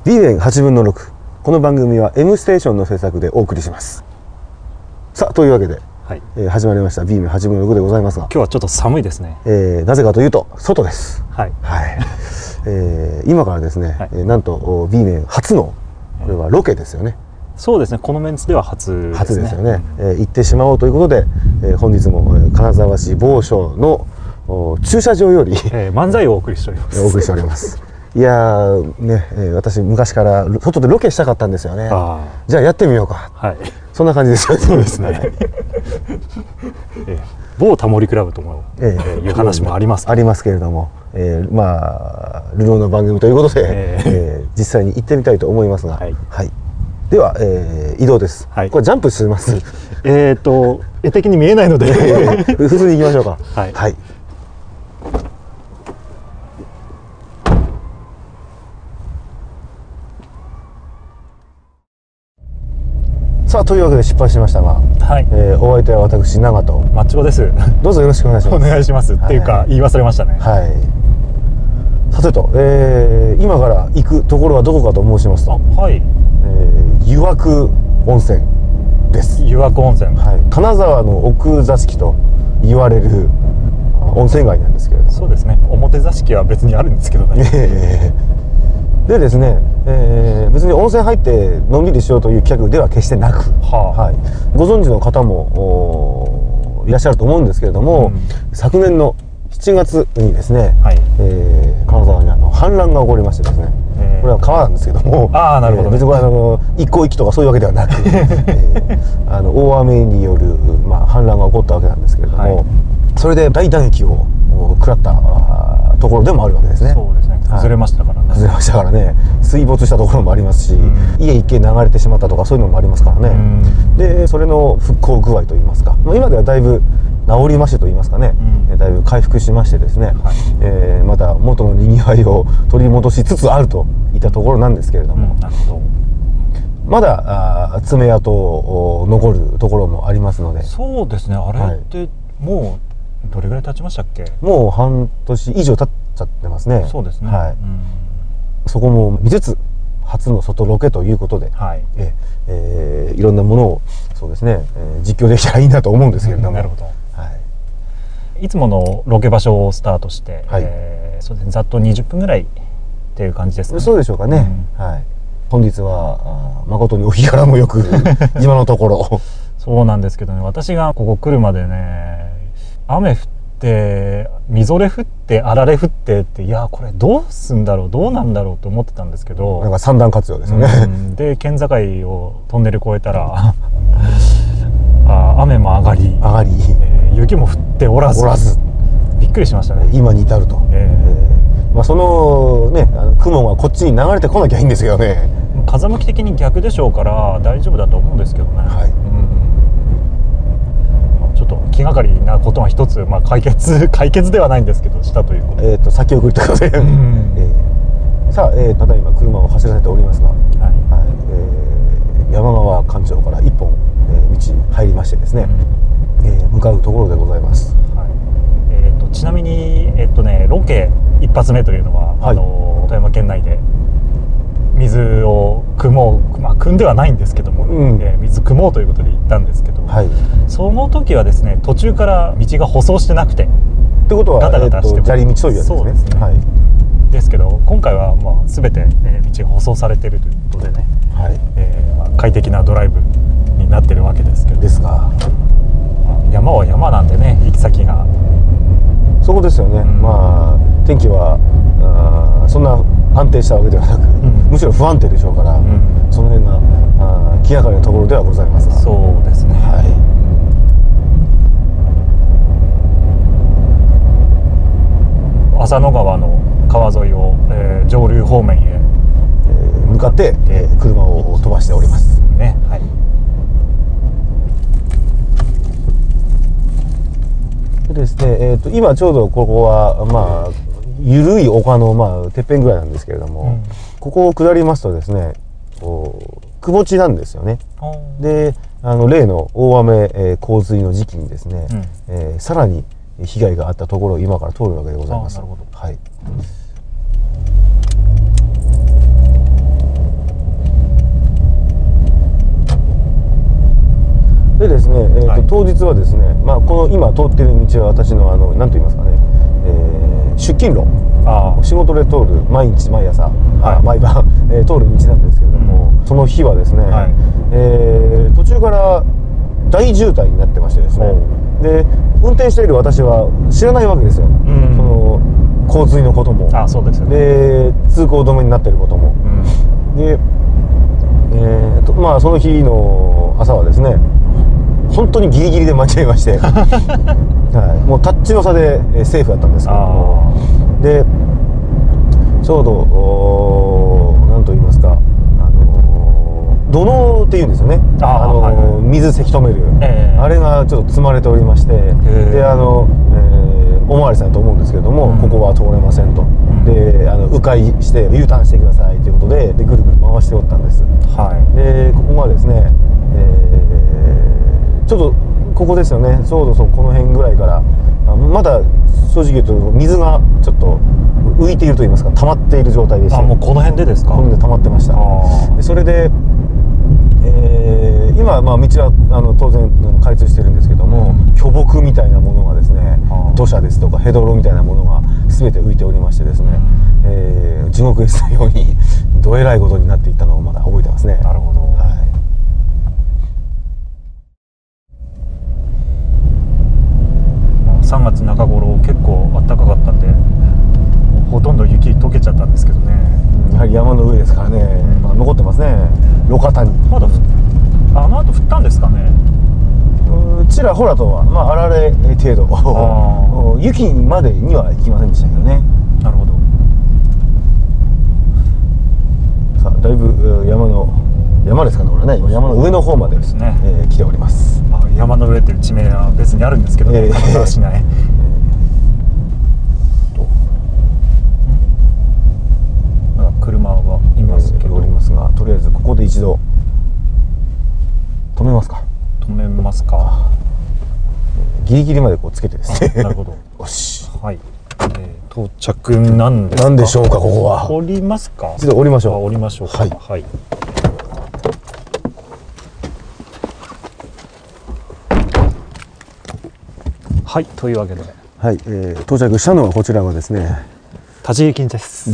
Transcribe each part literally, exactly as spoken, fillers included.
ビーメンはちぶんのろく。この番組は M ステーションの制作でお送りします。さあというわけで、はい、えー、始まりました ビーメンはちぶんのろくでございますが、 今日はちょっと寒いですね。 えー、なぜかというと外です。はい、はい、えー、今からですね、はい、えー、なんと ビーメン初のこれはロケですよね。 そうですね、このメンツでは初ですね。 初ですよね、うん、えー、行ってしまおうということで、えー、本日も金沢市某所の駐車場より、 えー、漫才をお送りしております。 お送りしております。いやーね、えー、私昔から外でロケしたかったんですよね。あ、じゃあやってみようか、はい、そんな感じですよね。 そうですね。えー、某タモリクラブとも、えー、いう話もありますありますけれども、えー、まあ流浪の番組ということで、えーえー、実際に行ってみたいと思いますが、はい、はい、では、えー、移動です、はい、これジャンプしますえっと絵的に見えないので普通に行きましょうか。はい、はい、さあというわけで失敗しましたが、はい、えー、お相手は私長門マッチョです。 どうぞよろしくお願いします。 お願いします、はい、っていうか言い忘れましたね。はい、 さてと、えー、今から行くところはどこかと申しますと、はい、えー、湯涌温泉です。 湯涌温泉、 はい、金沢の奥座敷と言われる温泉街なんですけれども、 そうですね、表座敷は別にあるんですけどね。えーでですね、えー、別に温泉入ってのんびりしようという企画では決してなく、はあ、はい、ご存知の方もいらっしゃると思うんですけれども、うん、昨年のしちがつにですね、はい、えー、金沢にあの氾濫が起こりましてですね、えー、これは川なんですけども、あー、なるほどね、えー、別にこれあの一向一揆とかそういうわけではなく、えー、あの大雨による、まあ、氾濫が起こったわけなんですけれども、はい、それで大打撃を食らったところでもあるわけですね。 そうですね、崩れましたからね。 崩れましたからね、水没したところもありますし、うん、家一軒流れてしまったとかそういうのもありますからね、うん、でそれの復興具合といいますか、まあ、今ではだいぶ治りましてといいますかね、うん、だいぶ回復しましてですね、はい、えー、また元のにぎわいを取り戻しつつあるといったところなんですけれども、うん、なるほど、まだあ爪痕残るところもありますので。 そうですね、あれってもうどれぐらい経ちましたっけ？ もう半年以上経っちゃってますね。 そうですね、はい、うん、 そこも見つつ初の外ロケということで、はい、ええー、いろんなものをそうですね、えー、実況できたらいいなと思うんですけれども、うん、なるほど、はい、 いつものロケ場所をスタートして、はい、えー、そうですね、ざっとにじゅっぷんぐらいっていう感じですかね。 そうでしょうかね、うん、はい、本日は誠にお日柄もよく今のところそうなんですけどね、私がここ来るまでね、雨降ってみぞれ降ってあられ降ってって、いやこれどうすんだろうどうなんだろうと思ってたんですけど、 なんか三段活用ですよね、 うん、で県境をトンネル越えたらあ雨も上がり上がり、 えー、雪も降っておらず、おらずびっくりしましたね、 今に至ると、えー、まあそのね、あの雲がこっちに流れてこなきゃいいんですけどね、 風向き的に逆でしょうから大丈夫だと思うんですけどね、はい、うん、ちょっと気がかりなことが一つ、まあ、解決解決ではないんですけどしたということ、 えー、と先送りということで、うん、えー、さあ、えー、ただいま車を走らせておりますが、はいはい、えー、山川環状から一本、えー、道入りましてですね、うん、えー、向かうところでございます、はい、 えー、とちなみに、えーとね、ロケ一発目というのは、はい、あの富山県内で水を汲もう、まあ汲んではないんですけども、ね、うん、えー、水汲もうということで行ったんですけど、はい、その時はですね途中から道が舗装してなくて、 ってことはガタガタして、えー、砂利道というやつですね。そうですね、はい、ですけど今回はまあ全て、えー、道が舗装されているということでね、はい、えーまあ、快適なドライブになってるわけですけど、 ですが、まあ、 山は山なんでね、行き先がそこですよね、うん、まあ天気はあそんな安定したわけではなく、うん、むしろ不安定でしょうから、うん、その辺があ気がかりなところではございますが、 そうですね、はい、浅野川の川沿いを、えー、上流方面へ、えー、向かって、えー、車を飛ばしておりますね、はい、でですね、えー、と今ちょうどここはまあ緩い丘のまあてっぺんぐらいなんですけれども、うん、ここを下りますとですね、こうくぼ地なんですよね。で、あの例の大雨、えー、洪水の時期にですね、うん、えー、さらに被害があったところを今から通るわけでございます。なるほど、はい、 でですね、えーとはい、当日はですね、まあ、この今通っている道は私のあの何と言いますかね、えー、出勤路、あ仕事で通る毎日毎朝、はい、毎晩、えー、通る道なんですけれども、うん、その日はですね、はい、えー、途中から大渋滞になってましてですね、で運転している私は知らないわけですよ、うん、その洪水のことも、 あそうですよね、 で通行止めになっていることも、うん、で、えーとまあ、その日の朝はですね本当にギリギリで間違えまして、はい、もうタッチの差でセーフだったんですけども、でちょうど何と言いますか、あの土のうっていうんですよね、あの、はいはい、水せき止める、えー、あれがちょっと積まれておりまして、えー、であの、えー、おまわりさんだと思うんですけれども、うん、ここは通れませんと、うん、であの迂回して U ターンしてくださいということで、でぐるぐる回しておったんです、はい、でここがですね、えー、ちょっとここですよね、ちょうどそうこの辺ぐらいからまだ正直言うと水がちょっと浮いていると言いますか、溜まっている状態でして、 あもうこの辺でですか。 この辺で溜まってました。でそれで、えー、今、まあ、道はあの当然開通してるんですけども、うん、巨木みたいなものがですね、土砂ですとかヘドロみたいなものが全て浮いておりましてですね、うん、えー、地獄絵図のようにどえらいことになっていったのをまだ覚えてますね。 なるほど、はい、さんがつなか頃結構暖かかったんでほとんど雪溶けちゃったんですけどね、 やはり山の上ですからね、うん、まあ、残ってますね、路肩に。 まだあの後降ったんですかね。 うちらほらとは、まあ、あられ程度雪までには行きませんでしたけどね。 なるほど。 さあだいぶ山の山ですかね、これね、山の上の方までですね、えー、来ております。 まあ、山の上っていう地名は別にあるんですけど、ね、えー、金沢市内、えー車はいますけど、 おりますが、とりあえずここで一度止めますか。 止めますか。 ギリギリまでこうつけてですね。 なるほど。 よし。 はい。えー、到着なんですか。 なんでしょうか、ここは。 降りますか。 一度降りましょう。 降りましょうか。はい。はい。はい、というわけで。 はい、えー、到着したのはこちらはですね。 立ち入り禁止です。 です。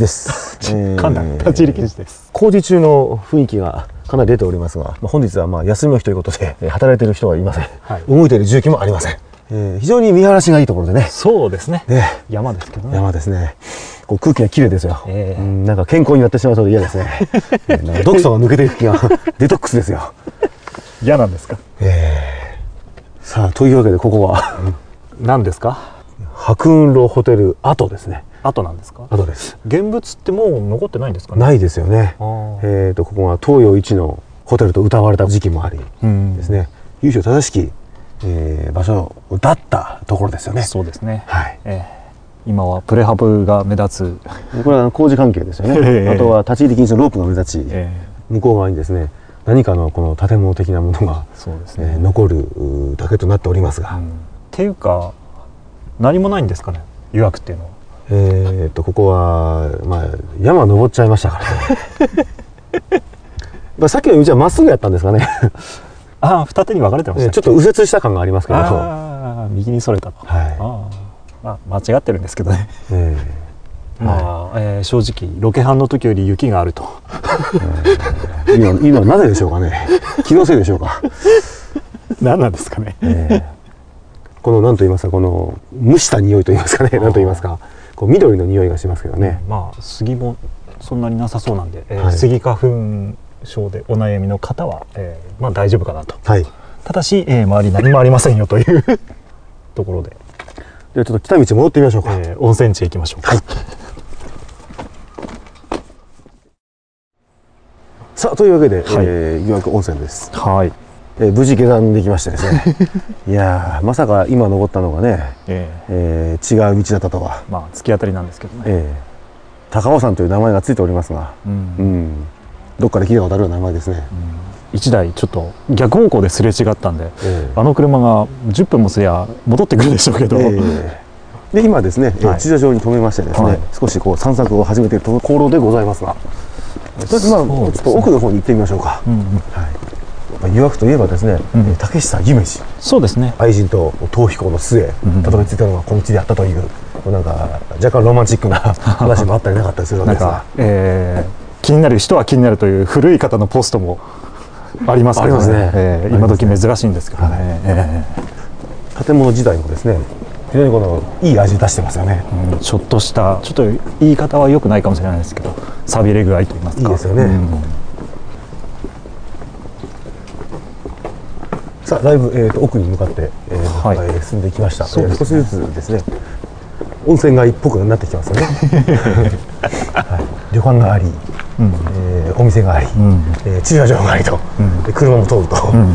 えー、立ち入り禁止です。 工事中の雰囲気がかなり出ておりますが、まあ、本日はまあ休みの日ということで、えー、働いている人はいません。はい、動いている重機もありません。えー、非常に見晴らしがいいところでね。 そうですね。ね、山ですけどね。 山ですね。こう空気が綺麗ですよ。えー、うん、なんか健康になってしまうと嫌ですね。なんか毒素が抜けていく気がデトックスですよ。 嫌なんですか。 えー、さあというわけでここは何ですか。 白雲楼ホテル跡ですね。 跡なんですか。 跡です。 現物ってもう残ってないんですかね。 ないですよね。えっとここは東洋一のホテルと謳われた時期もありですね、由緒正しき、えー、場所だったところですよね。 そうですね。はい。えー、今はプレハブが目立つ。これは工事関係ですよね。えー、あとは立ち入り禁止のロープが目立ち、えー、向こう側にですね何かのこの建物的なものがそうですね、えー、残るだけとなっておりますが。うん、 っていうか何もないんですかね。予約っていうのは。 えー、っとここは、まあ、山登っちゃいましたからね。まあさっきの道はまっすぐやったんですかね。 ああ二手に分かれてました。 ちょっと右折した感がありますけど、 ああ右にそれたと、はい、ああまあ間違ってるんですけどね。えー、まあ、はい、えー、正直ロケハンの時より雪があると。 えー、今今なぜでしょうかね。気のせいでしょうか。 何なんですかね。えー、この何と言いますか、この蒸した匂いと言いますかね、何と言いますか。こう緑の匂いがしますけどね、 うん、まあ杉もそんなになさそうなんで、えーはい、スギ花粉症でお悩みの方は、えーまあ、大丈夫かなと、はい、ただし、えー、周り何もありませんよというところで、 ではちょっと来た道戻ってみましょうか、 えー、温泉地へ行きましょうか。はい、 さあというわけで、はい、えー、予約温泉です。 はい、 えー、無事下山できましてですね。いやーまさか今登ったのがね、えーえー、違う道だったとは。 まあ突き当たりなんですけどね、えー、高尾山という名前がついておりますが、うん、うん、どっかで聞いたことあるような名前ですね。 うん、いちだいちょっと逆方向ですれ違ったんで、えー、あの車がじゅっぷんもすりゃ戻ってくるでしょうけど、えー、 で今ですね、はい、駐車場に停めましてですね、はい、少しこう散策を始めているところでございますが、とりあえずまあちょっと奥の方に行ってみましょうか。うんうん、はい、 湯涌といえばですね、うん、竹久夢二、 そうですね、 愛人と逃避行の末たどり着いたのがこの地であったという、うん、なんか若干ロマンチックな話もあったりなかったりするわけですが、えー、気になる人は気になるという古い方のポストもありますけどね、ねえー、今時珍しいんですけどね、はいえー、建物自体もですね非常にこのいい味出してますよね、 うん、ちょっとしたちょっと言い方は良くないかもしれないですけど寂れ具合といいますかいいですよね、うん、さあだいぶ、えー、と奥に向かって、えーはい、進んできました、ねえー、少しずつですね温泉街っぽくなってきてますよね、はい、旅館があり、うんえー、お店があり、うんえー、駐車場がありと、うん、車も通ると、うん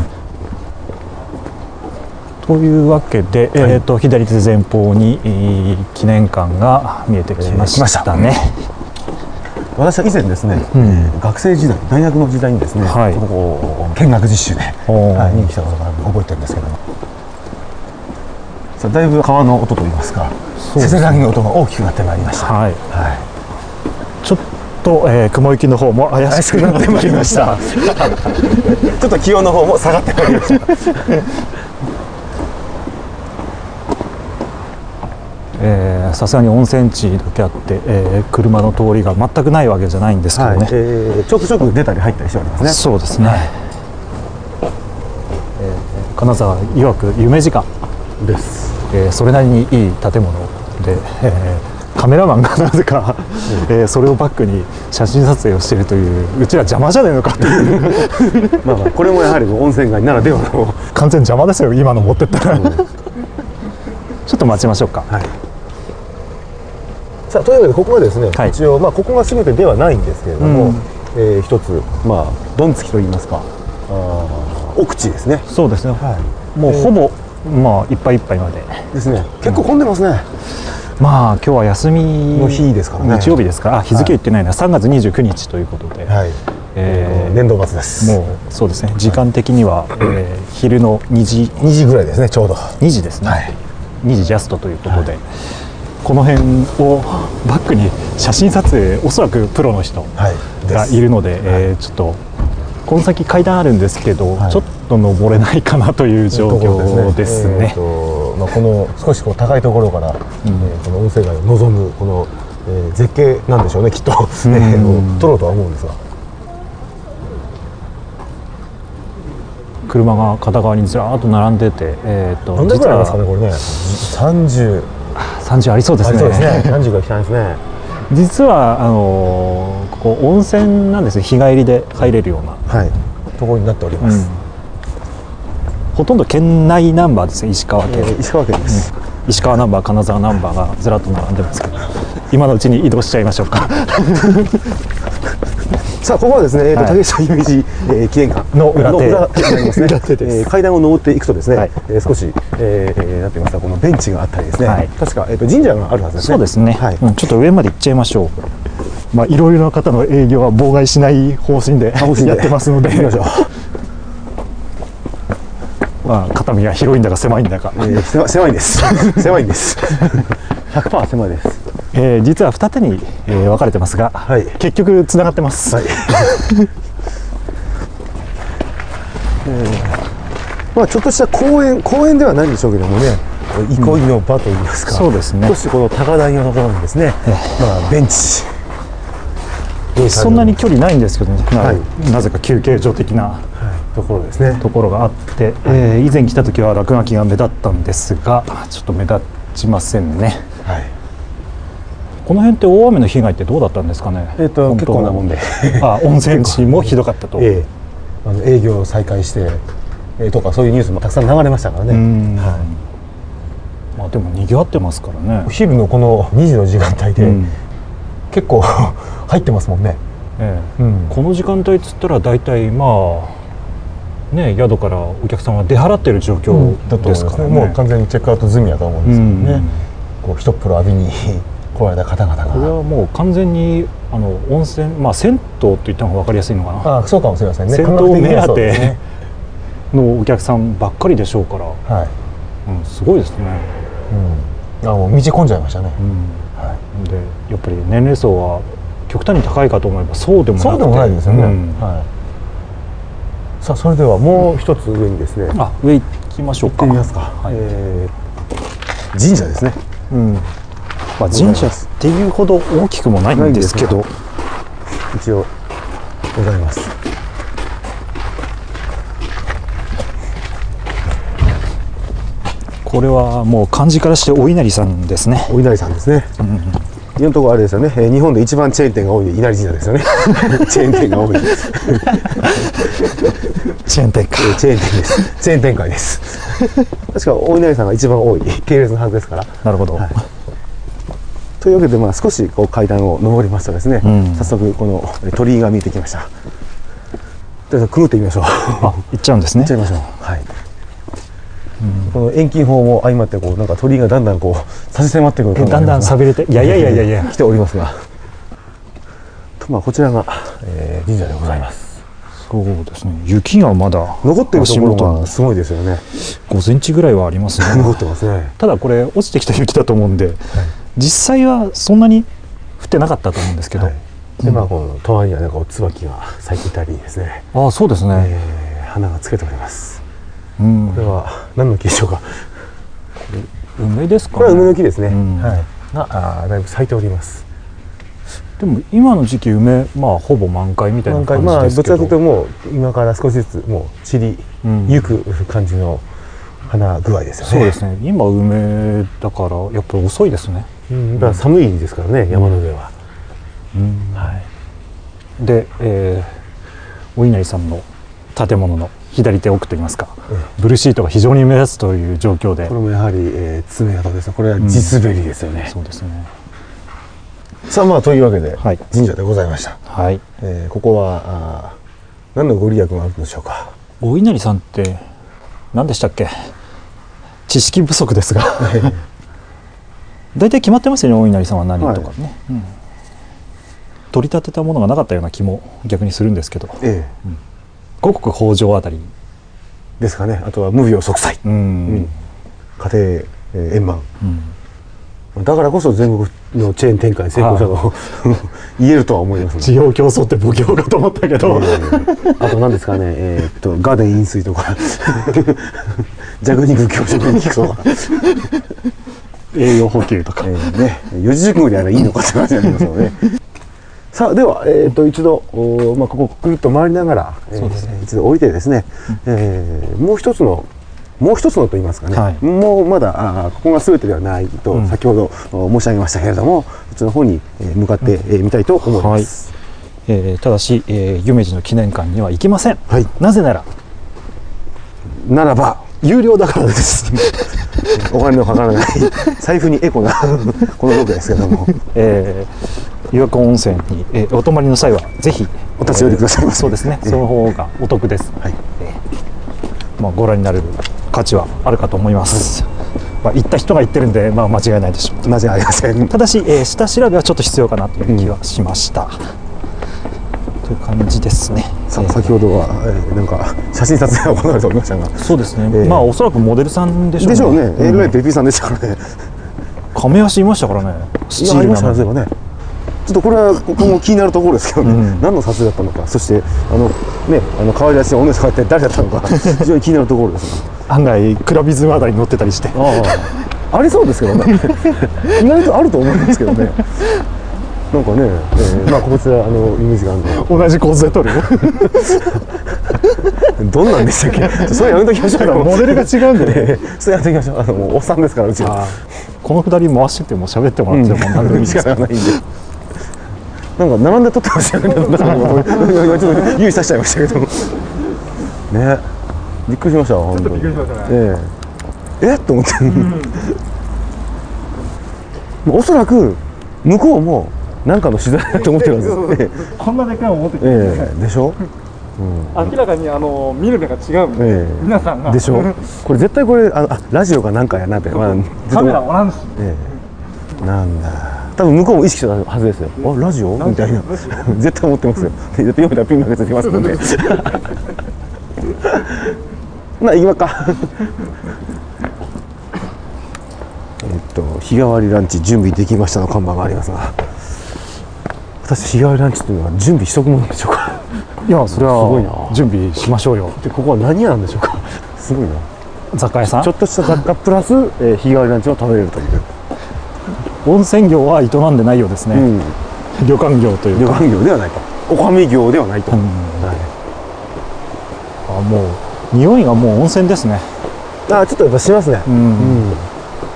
というわけで、はいえー、と左手前方に、えー、記念館が見えてきましたね、 えー、私は以前ですね、うん、学生時代大学の時代にですね、はい、ここ見学実習で、はい、見に来たことが覚えてるんですけどもさあだいぶ川の音といいますかせせらぎの音が大きくなってまいりました、はいはい、 ちょっと、えー、雲行きの方も怪しくなってまいりましたちょっと気温の方も下がってまいりましたさすがに温泉地だけあって、えー、車の通りが全くないわけじゃないんですけどね、はいえー、ちょくちょく出たり入ったりしておりますね。 そうですね、はいえー、金沢いわく夢時間です、 えー、それなりにいい建物で、えー、カメラマンがなぜか、うんえー、それをバックに写真撮影をしているといううちら邪魔じゃねえのかっていうまあまあこれもやはり温泉街ならではの完全邪魔ですよ今の持ってったら、うん、ちょっと待ちましょうか。はいさあというわけでここはですね、はい、一応、まあ、ここが全てではないんですけれども、うんえー、一つ、まあ、どんつきといいますかあ奥地ですね。 そうですね、はい、もうほぼ、えー、まあ、いっぱいいっぱいまでですね結構混んでますね、 うん、まあ今日は休みの日ですからね日曜日ですからあ日付言ってないな、はい、さんがつにじゅうくにちということで、はいえー、年度末です。 もうそうですね時間的には、はいえー、昼のにじにじぐらいですねちょうどにじですね、はい、にじジャストということで、はいこの辺をバックに写真撮影おそらくプロの人がいるので、はいでえー、ちょっとこの先階段あるんですけど、はい、ちょっと登れないかなという状況ですね。えーとまあ、この少しこう高いところから、うんえー、この温泉街を望むこの、えー、絶景なんでしょうねきっと、えー、撮ろうとは思うんですが車が片側にずらーっと並んでて、えー、と何台ぐらいありますかねこれねさんじゅうさんじゅうありそうですね。 そうですね。さんじゅうが来たんですね。 実はあのー、ここ温泉なんですね。日帰りで入れるような、 はい、ところになっております。 うん、ほとんど県内ナンバーですね。石川県。えー、石川県です、 うん。石川ナンバー、金沢ナンバーがずらっと並んでますけど、今のうちに移動しちゃいましょうか。 さあここはですね、えー、と竹下夢二、えー、記念館の裏手になりますね。えー、階段を上っていくとですね、はいえー、少し、えー、なんて言いますかこのベンチがあったりですね、はい、確か、えー、と神社があるはずですね。 そうですね、はいうん、ちょっと上まで行っちゃいましょう。まあいろいろな方の営業は妨害しない方針でやってますので行きましょう。まあ肩身が広いんだか狭いんだか、えー、狭いんです狭いんです ひゃくパーセント 狭いです。 えー、実は二手に、えー、分かれてますが、はい、結局つながってます、はいえーまあ、ちょっとした公園公園ではないんでしょうけどもね憩いの場といいますか、うん、 そうですねそしてこの高台のところにですね、えーまあ、ベンチそんなに距離ないんですけどね、はい、なぜか休憩所的な、はい、 ところですねところがあって、はいえー、以前来た時は落書きが目立ったんですがちょっと目立ちませんね、はいこの辺って大雨の被害ってどうだったんですかね。 えー、と結構なもんであ温泉地もひどかったと、 えー、あの営業を再開して、えー、とかそういうニュースもたくさん流れましたからね、はい、 まあ、でもにぎわってますからね。 お昼のこのにじの時間帯で、うん、結構入ってますもんね、 ええうん、この時間帯っつったら大体まあね宿からお客さんは出払ってる状況ですからね、うん、 もう完全にチェックアウト済みだと思うんですけどね、うん、こう一っ風呂浴びに来られた方々がこれはもう完全にあの温泉まあ銭湯と言った方が分かりやすいのかな。 ああそうかもしれませんね。 銭湯目当てのお客さんばっかりでしょうから、はいうん、すごいですね、 うん、あもう道込んじゃいましたね、 うんはい、でやっぱり年齢層は極端に高いかと思えばそうでもなくてそうでもないですよね、うんはい、 さあそれではもう一つ上にですね、 あ、上行きましょうか。 行ってみますか。はい、えー、神社ですね。 うん。まあ神社っていうほど大きくもないんですけど、 一応ございます。 これはもう漢字からしてお稲荷さんですね。 お稲荷さんですね。うんうん、今のところあれですよね、えー、日本で一番チェーン店が多い稲荷神社ですよね。チェーン店が多い。 チェーン店か。 えー、チェーン店です。チェーン展開です。確かお稲荷さんが一番多い系列のはずですから。 なるほど。はい、 というわけで、まあ少しこう階段を上りますとですね、うん、早速この鳥居が見えてきました。ではくぐってみましょう。 あ、行っちゃうんですね。 行っちゃいましょう。はい。うん、この遠近法も相まってこうなんか鳥居がだんだんこう差し迫ってくる。 だんだん寂れて、いやいやいやいやいや来ておりますが、とまあこちらが、えー、神社でございます。 そうですね。雪がまだ残っているところがすごいですよね。 ごセンチぐらいはありますね。 残ってますね。 ただこれ落ちてきた雪だと思うんで、はい、実際はそんなに降ってなかったと思うんですけど。はい、 でまあこの隣にはなんか椿が咲いていたりですね。 ああそうですね。 えー、花がつけております。 うん、 これは何の木でしょうか。 梅ですか、ね。 これは梅の木ですね。うん、はい。があだいぶ咲いております。 でも今の時期梅まあほぼ満開みたいな感じですけど。 まあどちらかというともう今から少しずつもう散りゆく感じの花具合ですよね。 そうですね。今梅だからやっぱり遅いですね。 うん、だから寒いですからね、うん、山の上は。 うん、はい。で、えー、お稲荷さんの建物の左手奥といいますか、ええ、ブルーシートが非常に目立つという状況で、 これもやはり、えー、爪痕ですね。これは地滑りですよね。 うん、そうですね。 さあまあというわけで、はい、神社でございました。はい。えー、ここはあ何のご利益があるんでしょうか。 お稲荷さんって何でしたっけ。知識不足ですが、大体決まってますよね。お稲荷さんは何とかね。はい、うん、取り立てたものがなかったような気も逆にするんですけど。ええ、うん、五穀豊穣あたりですかね。あとは無病息災、うん、うん、家庭、えー、円満、うん、だからこそ全国のチェーン展開成功者と言えるとは思います。 地方競争って奉行かと思ったけど、えー、あと何ですかね、えー、っとガーデン飲水とか弱肉強食に効くとか栄養補給とか、えー、ね、四字熟語であればいいのかって感じになりますよね。さあでは、えー、と一度、まあ、ここくるっと回りながら、えーね、一度降りてですね、うん、えー、もう一つのもう一つのと言いますかね、はい、もうまだあここが全てではないと先ほど申し上げましたけれども、うん、こっちの方に向かってみたいと思います。 はい、えー、ただし、えー、夢二の記念館には行きません。はい、なぜならならば有料だからです。 お金のかからない財布にエコなこのロケですけども、 えー、岩根温泉に、えー、お泊まりの際はぜひお立ち寄りくださいませ。 そうですね、えー、その方がお得です。はい、えー、まあ、ご覧になる価値はあるかと思います。はい、まあ、行った人が言ってるんで、まあ、間違いないでしょう。 間違いありません。 ただし、えー、下調べはちょっと必要かなという気はしました。うん、という感じですね。 さあ、先ほどは、えー、なんか写真撮影が行われておりましたが、 そうですね、えー、まあおそらくモデルさんでしょうね。 でしょうね。エルエーペーピーさんでしたからね。 亀足いましたからね。 スチールなのでね。ちょっとこれはここも気になるところですけどね、うん、何の撮影だったのか、そしてあのね、あの可愛らしいお姉さんが一体誰だったのか非常に気になるところです。 案外クラビズマダに乗ってたりして、 ああ、ありそうですけどね。意外とあると思いますけどね。なんかね、えー、まあこちらあのイメージがあるの同じ構図で撮る。 どんなんでしたっけ。それやめときましょう。 モデルが違うんでね。 それやめときましょう。あのもうおっさんですからうちは。 このくだり回してても喋ってもらっても何でもいいですからないんで。なんか並んで撮ってましたけど、ちょっと指さしちゃいましたけど。ね、びっくりしました本当に。びっくりしましたね。ええ、えっと思って。おそらく向こうも何かの取材だと思ってるんです。 こんなでかいの持ってきて、 ええ、でしょ。 うん、明らかにあの見る目が違うんで、ええ、皆さんがでしょ。これ絶対これああラジオかなんかやなって、まあ、 カメラおらんし、 ええ、なんだ多分向こうも意識したはずですよ。あ、ラジオみたいな絶対思ってますよ。で読めたらピンがついてますのでまあ行きまっか。えっと日替わりランチ準備できましたの看板がありますが、私日替わりランチというのは準備しとくものでしょうか。 いやそれは準備しましょうよ。 でここは何屋なんでしょうか。すごいな。 雑貨屋さん。 ちょっとした雑貨プラス、えー、日替わりランチを食べれるという。 温泉業は営んでないようですね、うん、旅館業というか。旅館業ではないか、おかみ業ではないと、うん、はい、 あもう匂いがもう温泉ですね。 あちょっとやっぱしますね。うん、うん、で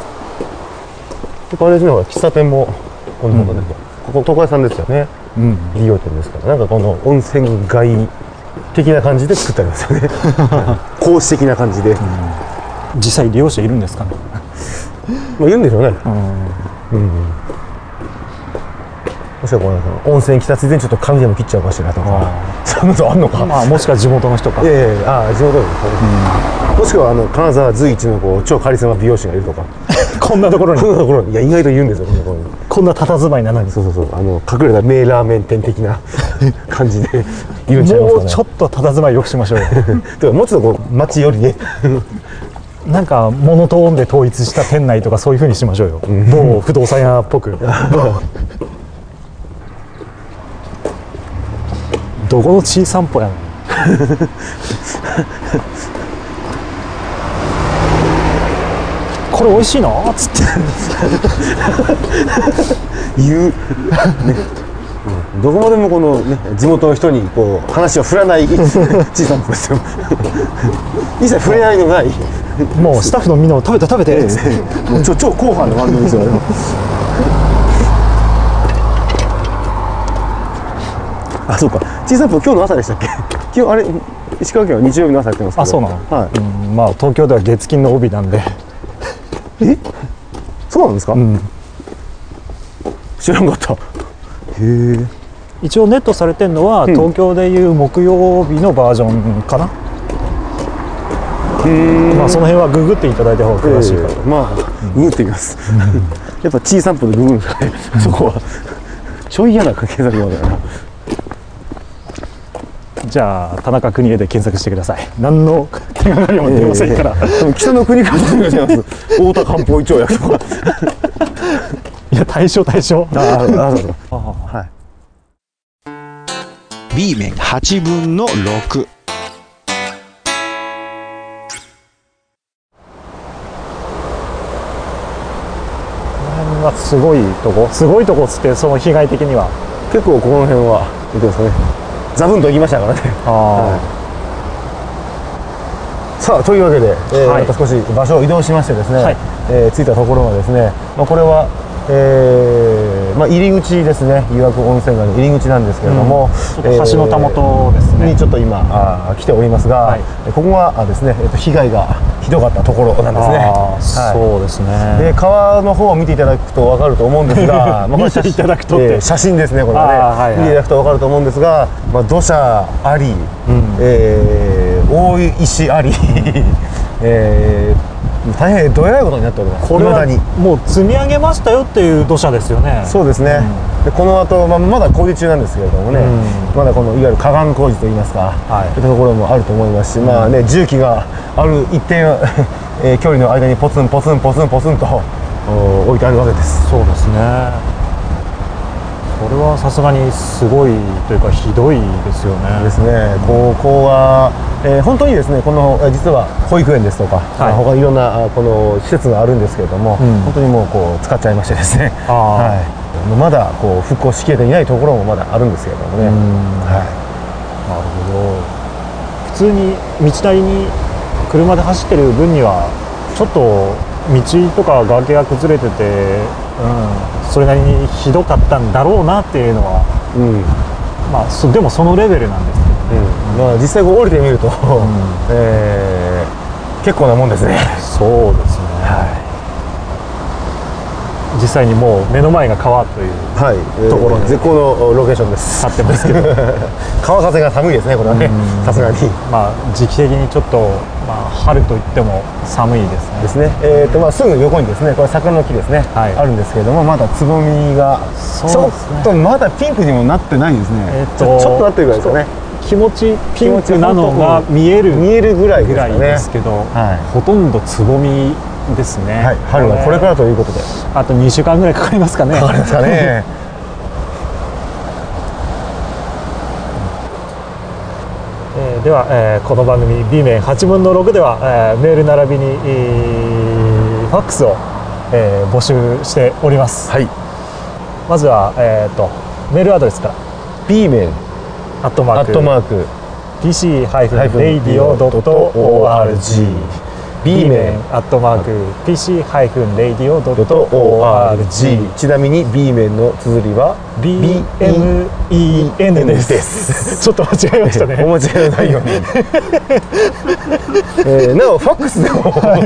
これですね、喫茶店もこの、うん、ここ床屋さんですよね、うん、利用店ですから、なんかこの温泉街的な感じで作ってありますよね。公式的な感じで、うん、 実際利用者いるんですかね。 まあいるんでしょうね。うんうん、もしくはこの温泉来たついでにちょっと髪でも切っちゃうかしらとか、そんなのあんのか。 まあもしくは地元の人か。 ええああ地元ですね、うん、もしくはあの金沢随一のこう超カリスマ美容師がいるとか。 こんなところに。 こんなところにいや意外と言うんですよ、こんなところに。 こんな佇まいなのに。 そうそうそう、あの隠れた名ラーメン店的な感じで言うんちゃいますかね。 もうちょっと佇まいよくしましょうよ。 てかもうちょっとこう街寄りで。 なんかモノトーンで統一した店内とかそういう風にしましょうよ。某不動産屋っぽく。どこの小さんぽやの。これ美味しいのっつって言う、ね、うん、どこまでもこの、ね、地元の人にこう話を振らない小さんぽですよ。一切触れ合いのない。 もうスタッフのみんなも食べて食べて、ええ、もう超超後半の番組ですよ。あ、そうか。小さいぽ今日の朝でしたっけ？今日あれ石川県は日曜日の朝やってますけど。 あ、そうなの。 はい。 うん、まあ東京では月金の帯なんで。 え？そうなんですか？うん、知らんかった。へえ。 一応ネットされてるのは、うん、東京でいう木曜日のバージョンかな。まあその辺はググっていただいた方が詳しいから、えー、 まあ、うん、ググってみます。うん、やっぱ小さんぽでググるんですかね。そこはちょい嫌な掛け算ようだな。 じゃあ田中邦衛で検索してください。何の手がかりも出ませんから。えー、北の国からお願いします。太田漢方胃腸薬とか。 いや対象対象。ああ、なるほど。 はい。B 面はちぶんのろく。 すごいとこすごいとこっつって、その被害的には結構ここの辺は見てますかね。ザブンと行きましたからね。あ、はい、さあというわけで、えーはい、また少し場所を移動しましてですね、はい、えー、着いたところはですね、まあ、これは、えーまあ、入り口ですね。湯涌温泉街の入り口なんですけれども、 うん、橋のたもとですね、 にちょっと今あ来ておりますが、はい、ここがですね、えっと、被害がひどかったところなんですね。 はい、そうですね。 で川の方を見ていただくと分かると思うんですが、 まあ、見ていただくとって、 えー、写真ですね、これはね、はいはい、見ていただくと分かると思うんですが、まあ、土砂あり、うん、えー、大石あり、えー大変どえらいことになっております。 これはもう積み上げましたよっていう土砂ですよね。 そうですね、うん、でこの後、まあ、まだ工事中なんですけれどもね、うん、まだこのいわゆる河岸工事といいますか、はい、そういったところもあると思いますし、うん、まあね、重機がある一定の、えー、距離の間にポツンポツンポツンポツンと置いてあるわけです。 そうですね。これはさすがにすごいというかひどいですよね。 ですね。ここは、えー、本当にですね、この実は保育園ですとか、はい、他にいろんなこの施設があるんですけれども、うん、本当にもうこう使っちゃいましてですね、はい、まだこう復興しきれていないところもまだあるんですけれどもね。はい、なるほど。普通に道なりに車で走ってる分にはちょっと道とか崖が崩れてて、うん、それなりにひどかったんだろうなっていうのは、うん、まあそでもそのレベルなんですけどね、 うん、まあ、実際こう降りてみると、うん、えー、結構なもんですね。 そうですね、はい、実際にもう目の前が川というところで、 はい、えー、絶好のロケーションです立ってますけど川風が寒いですね、これはね、さすがに。 まあ時期的にちょっと、まあ、春といっても寒いですね。 ですね。えーとまあ、すぐ横にですね、これ桜の木ですね、はい、あるんですけれども、まだつぼみがちょっとまだピンクにもなってないですね。えー、とちょっとなってるぐらいですかね。 気持ちピンクなのが見える見えるぐらいですかね。 ぐらいですけど、はい、ほとんどつぼみですね。 はい、春はこれからということで、 あとにしゅうかんぐらいかかりますかね。 かかりますかね。 えー、では、えー、この番組 B 面はちぶんのろくでは、えー、メール並びに、えー、ファックスを、えー、募集しております。 はい。 まずは、えー、とメールアドレスから B 面アットマークアットマークピーシー レディオ ドット オーアールジーB 面アットマーク ピーシー レディオ ドット オーアールジーちなみに B 面の綴りはビーエムイーエヌ です。ちょっと間違えましたね。 お間違いのないように。えー、なおファックスでも、はい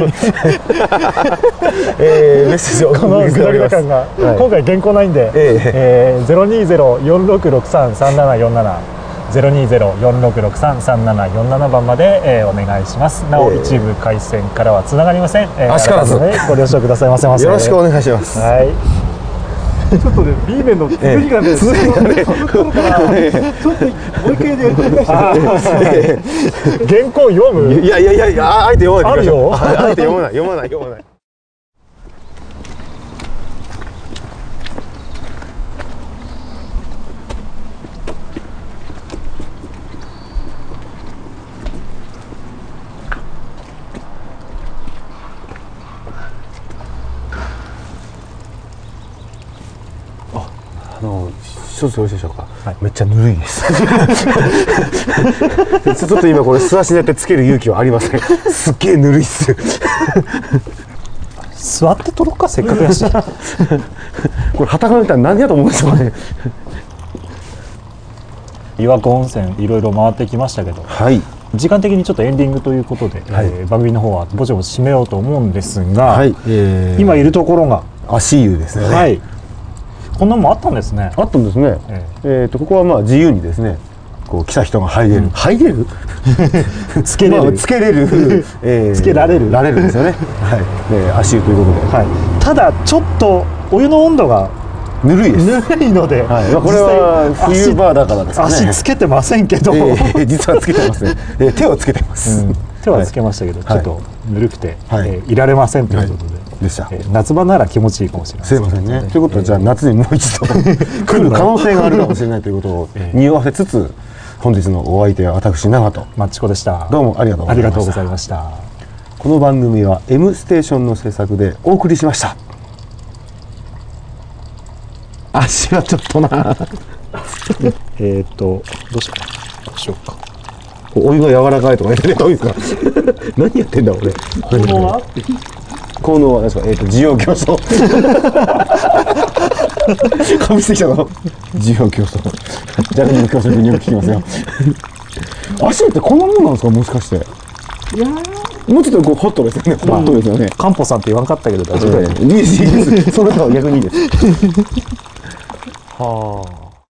えー、メッセージをこのグダグダ感が、はい、今回原稿ないんで、えーえー、ゼロにゼロ よんろくろくさん さんななよんななゼロにゼロ よんろくろくさん さんななよんなな番まで、えー、お願いします。なお、えー、一部回線からはつながりません。えー、 足からずご了承くださいませませ。 よろしくお願いします。 はい。ちょっとね B 面の続きがね、続きがね、ちょっともう一回でやってみました。原稿読む？ いやいやいやいや、あえて読まない。 あるよ。 あえて読まない読まない読まない。あの一つよろしいでしょうか、はい、めっちゃぬるいですちょっと今これ素足でやってつける勇気はありません。すっげえぬるいっす座って撮ろうか、せっかくやしこれはたから見たら何やと思うんですかね。 琵琶湖温泉いろいろ回ってきましたけど、はい、時間的にちょっとエンディングということで、はい、えー、番組の方はぼちぼち締めようと思うんですが、はい、えー、今いるところが足湯ですね。 はい、こんなのもあったんですね。 あったんですね。えー、えーとここはまあ自由にですね、こう来た人が入れる、うん、入れるつけれる、 まあ、つけれる、えー、 つけられるられるんですよね。はい、で足湯ということで、はい、 ただちょっとお湯の温度がぬるいです。 ぬるいので、 はい、これは冬場だからですかね。 足つけてませんけど、 えー、実はつけてますね。えー、手をつけてます。うん、 手はつけましたけど、はい、ちょっとぬるくて、はい、えー、いられませんということで。はいでした、えー、夏場なら気持ちいいかもしれない。 すいませんね。ということは、じゃあ夏にもう一度来る可能性があるかもしれないということを匂わせつつ、本日のお相手は私長門マッチコでした。 どうもありがとうございました。 ありがとうございました。 この番組は M ステーションの制作でお送りしました。足はちょっとなえっとどうしようかどうしようかお湯が柔らかいとか言ってた方がいいですか何やってんだ俺。 効能は効能は何ですか。えっ、ー、と需要競争かぶしてきたの需要競争ジャパニーズ競争によく聞きますよ足ってこんなもんなんですか、もしかして。いやもうちょっとこうホットですよね。ホットですよね。 カンポさんって言わんかったけど大丈夫。 いいです。その他は逆にいいですはあ。